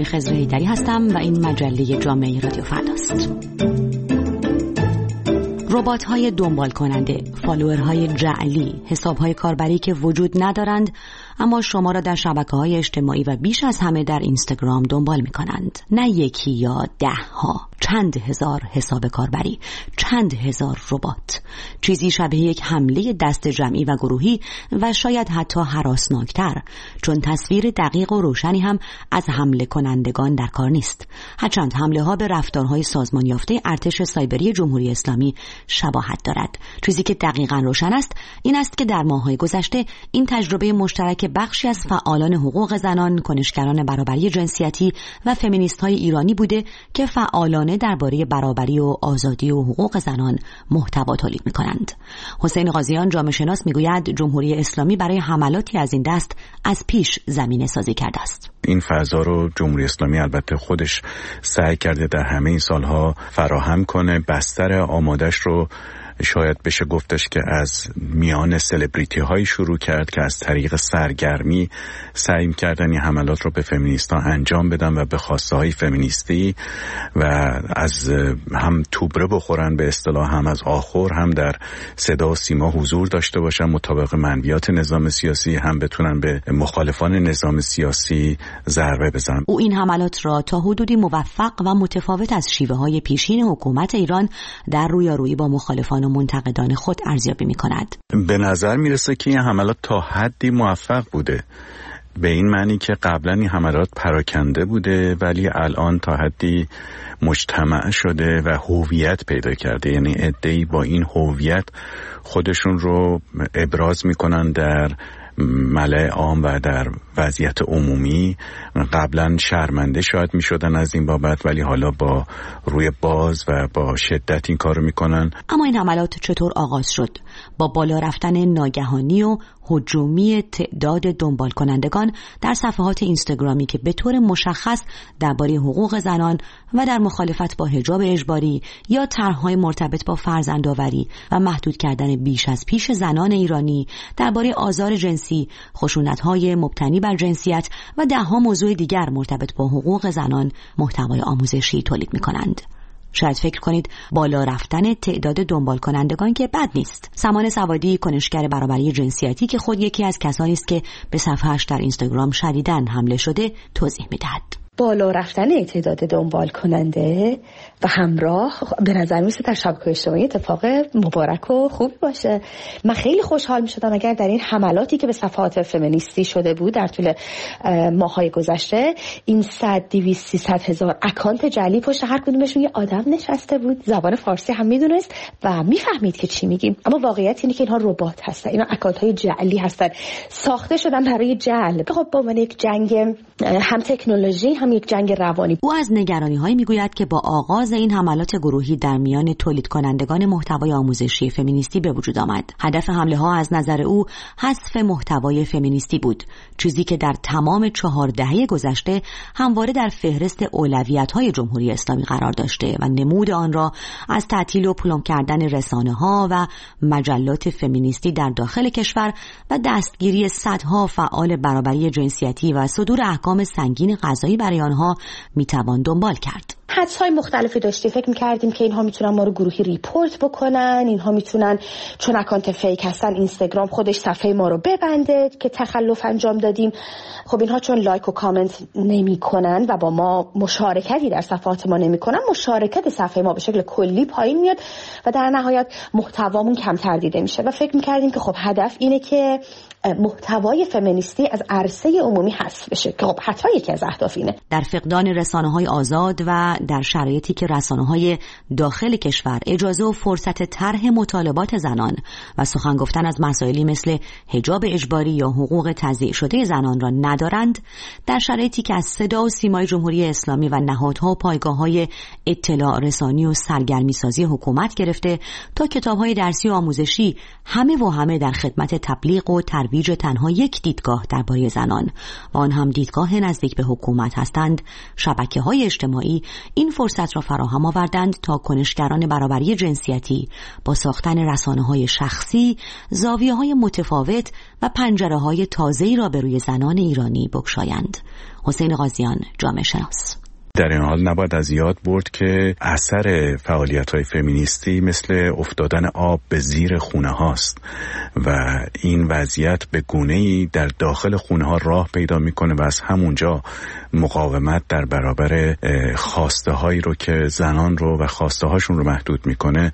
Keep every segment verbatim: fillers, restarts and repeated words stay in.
خانم خضر حیدری هستم و این مجله جامعه رادیو فرداست. ربات‌های دنبال کننده، فالوورهای جعلی، حساب‌های کاربری که وجود ندارند اما شما را در شبکه‌های اجتماعی و بیش از همه در اینستاگرام دنبال می‌کنند. نه یکی یا ده ها، چند هزار حساب کاربری، چند هزار ربات. چیزی شبیه یک حمله دست جمعی و گروهی و شاید حتی هراسناکتر، چون تصویر دقیق و روشنی هم از حمله کنندگان در کار نیست. هرچند حمله ها به رفتارهای سازمان یافته ارتش سایبری جمهوری اسلامی شباهت دارد. چیزی که دقیقاً روشن است این است که در ماه‌های گذشته این تجربه مشترک بخشی از فعالان حقوق زنان، کنشگران برابری جنسیتی و فمینیست‌های ایرانی بوده که فعالانه درباره برابری و آزادی و حقوق زنان محتوا تولید می‌کنند. حسین قاضیان جامعه شناس می‌گوید جمهوری اسلامی برای حملاتی از این دست از پیش زمینه سازی کرده است. این فضا رو جمهوری اسلامی البته خودش سعی کرده در همه این سالها فراهم کنه. بستر آمادش رو شاید بشه گفتش که از میان سلبریتی هایی شروع کرد که از طریق سرگرمی سعی کردن این حملات رو به فمینیستان انجام بدن و به خواسته های فمینیستی و از هم توبره بخورن به اصطلاح، هم از آخر، هم در صدا و سیما حضور داشته باشن مطابق منویات نظام سیاسی، هم بتونن به مخالفان نظام سیاسی ضربه بزنن. او این حملات را تا حدودی موفق و متفاوت از شیوه های پیشین حکومت ایران در رویارویی با مخالفان و منتقدان خود ارزیابی می کند. به نظر میرسه که این حملات تا حدی موفق بوده، به این معنی که قبلا این حملات پراکنده بوده ولی الان تا حدی مجتمع شده و هویت پیدا کرده. یعنی عده‌ای با این هویت خودشون رو ابراز میکنن در ملأ عام و در وضعیت عمومی. قبلا شرمنده شاید می شدن از این بابت ولی حالا با روی باز و با شدت این کارو میکنن. اما این حملات چطور آغاز شد؟ با بالا رفتن ناگهانی و هجومی تعداد دنبال کنندگان در صفحات اینستاگرامی که به طور مشخص درباره حقوق زنان و در مخالفت با حجاب اجباری یا طرح‌های مرتبط با فرزندآوری و محدود کردن بیش از پیش زنان ایرانی، درباره آزار جنسی، خشونت‌های مبتنی بر جنسیت و ده‌ها موضوع دیگر مرتبط با حقوق زنان محتوای آموزشی تولید می‌کنند. شاید فکر کنید بالا رفتن تعداد دنبال کنندگان که بد نیست. سمان سوادی، کنشگر برابری جنسیتی که خود یکی از کسانی است که به صفحه‌اش در اینستاگرام شدیداً حمله شده، توضیح می‌دهد. بالا رفتن تعداد دنبال کننده و همراه به نظر میسه در شبکه‌های اجتماعی اتفاق مبارک و خوبی باشه. من خیلی خوشحال میشدم اگر در این حملاتی که به صفحات فمینیستی شده بود در طول ماه‌های گذشته این صد دویست سیصد هزار اکانت جعلی پشت هر کدومشون یه آدم نشسته بود، زبان فارسی هم میدونست و میفهمید که چی میگیم. اما واقعیت اینه که اینها ربات هستن، اینا اکانت‌های جعلی هستن، ساخته شدن برای جعل. خب با من یک جنگ هم تکنولوژی هم یک جنگ روانی. او از نگرانی‌هایی میگوید که با آغاز این حملات گروهی در میان تولید کنندگان محتوای آموزشی فمینیستی به وجود آمد. هدف حمله ها از نظر او حذف محتوای فمینیستی بود، چیزی که در تمام چهار دهه گذشته همواره در فهرست اولویت‌های جمهوری اسلامی قرار داشته و نمود آن را از تعطیل و پلم کردن رسانه‌ها و مجلات فمینیستی در داخل کشور و دستگیری صدها فعال برابری جنسیتی و صدور احکام سنگین قضایی برای آنها میتوان دنبال کرد. حدس‌های مختلفی داشتیم، فکر می‌کردیم که اینها میتونن ما رو گروهی ریپورت بکنن، اینها میتونن چون اکانت فیک هستن اینستاگرام خودش صفحه ما رو ببنده که تخلف انجام دادیم. خب اینها چون لایک و کامنت نمی‌کنن و با ما مشارکتی در صفحات ما نمی‌کنن، مشارکت صفحه ما به شکل کلی پایین میاد و در نهایت محتوامون کمتر دیده میشه و فکر می‌کردیم که خب هدف اینه که محتوای فمینیستی از عرصه عمومی حذف بشه که خب حتما یکی از اهداف اینه. در فقدان رسانه‌های آزاد و در شرایطی که رسانه‌های داخل کشور اجازه و فرصت طرح مطالبات زنان و سخن گفتن از مسائلی مثل حجاب اجباری یا حقوق تضییع شده زنان را ندارند، در شرایطی که از صدا و سیمای جمهوری اسلامی و نهادها و پایگاه‌های اطلاع رسانی و سرگرمی سازی حکومت گرفته تا کتاب‌های درسی و آموزشی همه و همه در خدمت تبلیغ و ترویج ترویج تنها یک دیدگاه درباره زنان و آن هم دیدگاه نزدیک به حکومت هستند، شبکه‌های اجتماعی این فرصت را فراهم آوردند تا کنشگران برابری جنسیتی با ساختن رسانه‌های شخصی زاویه‌های متفاوت و پنجره‌های تازه‌ای را به روی زنان ایرانی بگشایند. حسین قاضیان، جامعه شناس: در این حال نباید از یاد برد که اثر فعالیت‌های فمینیستی مثل افتادن آب به زیر خونه هاست و این وضعیت به گونه‌ای در داخل خونه ها راه پیدا میکنه و از همونجا مقاومت در برابر خواسته هایی رو که زنان رو و خواسته هاشون رو محدود میکنه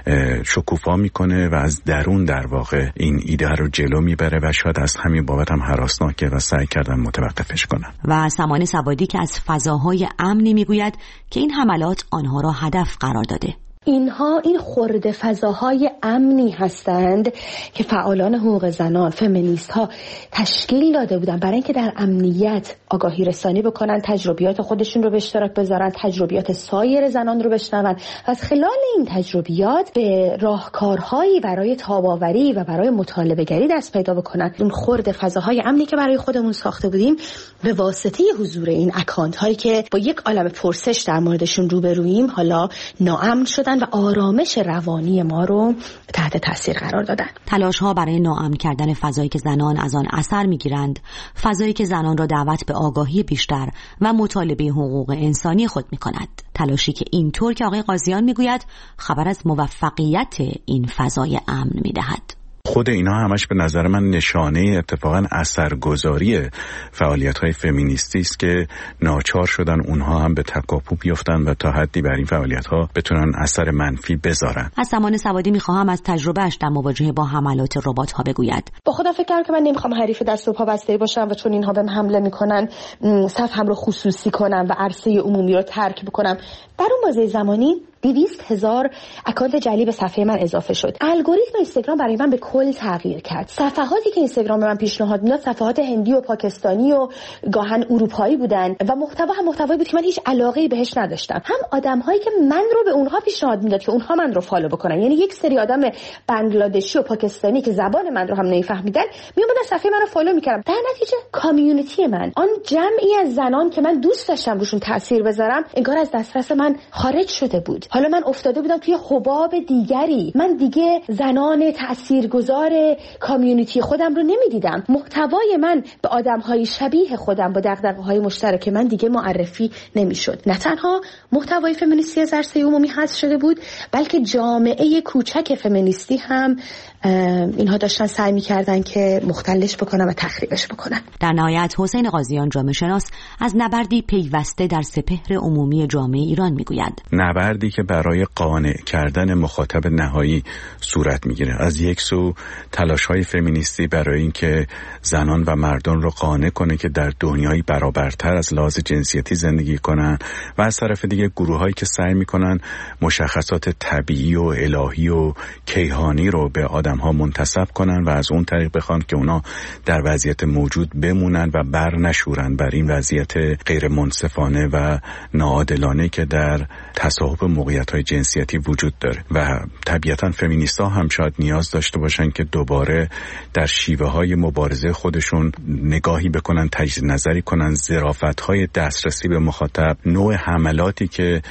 شکوفا میکنه و از درون در واقع این ایده رو جلو میبره و شاید از همین بابت هم هراسناکه و سعی کردن متوقفش کنن. و سمانه سوادی که از فضاهای امنی میگوید که این حملات آنها را هدف قرار داده. اینها این خرد فضاهای امنی هستند که فعالان حقوق زنان، فمینیست ها تشکیل داده بودن برای اینکه در امنیت آگاهی رسانی بکنن، تجربیات خودشون رو به اشتراک بذارن، تجربیات سایر زنان رو بشنون. از خلال این تجربیات به راهکارهایی برای تاب‌آوری و برای مطالبه‌گری دست پیدا بکنن. اون خرد فضاهای امنی که برای خودمون ساخته بودیم به واسطه حضور این اکانت هایی که با یک عالم پرسش در موردشون روبروییم حالا ناامن شدن و آرامش روانی ما رو تحت تاثیر قرار دادن. تلاش ها برای ناامن کردن فضایی که زنان از آن اثر میگیرند، فضایی که زنان را دعوت به آگاهی بیشتر و مطالبه حقوق انسانی خود میکند. تلاشی که اینطور که آقای قاضیان میگوید خبر از موفقیت این فضای امن میدهد. خود اینا همش به نظر من نشانه اتفاقا اثرگذاری فعالیت‌های فمینیستی است که ناچار شدن اونها هم به تکاپو بیفتن و تا حدی بر این فعالیت‌ها بتونن اثر منفی بذارن. از سمانه سوادی می‌خواهم از تجربهش در مواجهه با حملات ربات‌ها بگوید. با خودم فکر کردم که من نمی‌خوام حریف دست و پا بسته باشم و چون اینها بهم حمله می‌کنن صفم رو خصوصی کنم و عرصه عمومی رو ترک بکنم. در اون بازه زمانی دویست هزار اکانت جعلی به صفحه من اضافه شد. الگوریتم اینستاگرام برای من به کل تغییر کرد. صفحاتی که اینستاگرام به من پیشنهاد میداد صفحات هندی و پاکستانی و گاهن اروپایی بودن و محتوا هم محتوایی بود که من هیچ علاقه‌ای بهش نداشتم. هم آدم‌هایی که من رو به اونها پیشنهاد میداد که اونها من رو فالو بکنن، یعنی یک سری آدم بنگلادشی و پاکستانی که زبان من رو هم نمی‌فهمیدن میومدن صفحه من رو فالو می‌کردن. در نتیجه کامیونیتی من، آن جمعی از زنان که من دوست داشتم روشون تاثیر بذارم، انگار از دسترس من خارج شده بود. حالا من افتاده بودم توی حباب دیگری. من دیگه زنان تاثیرگذار کامیونیتی خودم رو نمیدیدم. محتوای من به آدم‌های شبیه خودم با دغدغه‌های مشترک من دیگه معرفی نمیشد. نه تنها محتوای فمینیستی از عرصه عمومی حذف شده بود، بلکه جامعه کوچک فمینیستی هم اینها داشتن سعی می‌کردن که مختلش بکنن و تخریبش بکنن. در نهایت حسین قاضیان، جامعه شناس، از نبردی پیوسته در سپهر عمومی جامعه ایران میگوید. نبردی که برای قانع کردن مخاطب نهایی صورت میگیره. از یک سو تلاش‌های فمینیستی برای اینکه زنان و مردان رو قانع کنه که در دنیایی برابرتر از لحاظ جنسیتی زندگی کنن و از طرف دیگه گروهایی که سعی میکنن مشخصات طبیعی و الهی و کیهانی رو به آدم‌ها منتسب کنن و از اون طریق بخوان که اونا در وضعیت موجود بمونن و بر نشورن بر این وضعیت غیر منصفانه و ناعادلانه که در تصاحب موقعیت‌های جنسیتی وجود داره. و طبیعتاً فمینیست‌ها هم شاید نیاز داشته باشن که دوباره در شیوه‌های مبارزه خودشون نگاهی بکنن، تجدید نظری کنن، ظرافت‌های دسترسی به مخاطب، نوع حملاتی که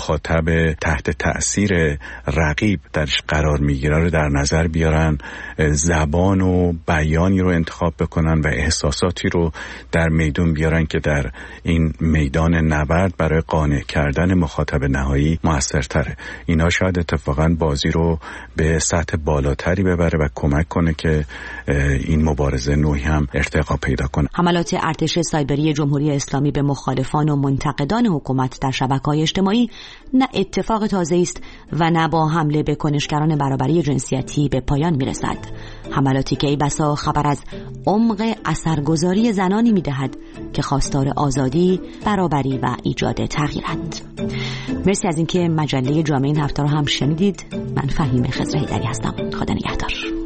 مخاطب تحت تأثیر رقیب درش قرار میگیره رو در نظر بیارن، زبان و بیانی رو انتخاب بکنن و احساساتی رو در میدون بیارن که در این میدان نبرد برای قانع کردن مخاطب نهایی موثرتره. اینا شاید اتفاقاً بازی رو به سطح بالاتری ببره و کمک کنه که این مبارزه نوعی هم ارتقا پیدا کنه. حملات ارتش سایبری جمهوری اسلامی به مخالفان و منتقدان حکومت در شبکه‌های اجتماعی نه اتفاق تازه‌ای است و نه با حمله به کنشگران برابری جنسیتی به پایان میرسد. حملاتی که ای بسا خبر از عمق اثرگذاری زنانی میدهد که خواستار آزادی، برابری و ایجاد تغییرند. مرسی از اینکه مجله جامعه این هفته رو هم شنیدید. من فهیم خضر هیدری هستم. خدا نگهدار.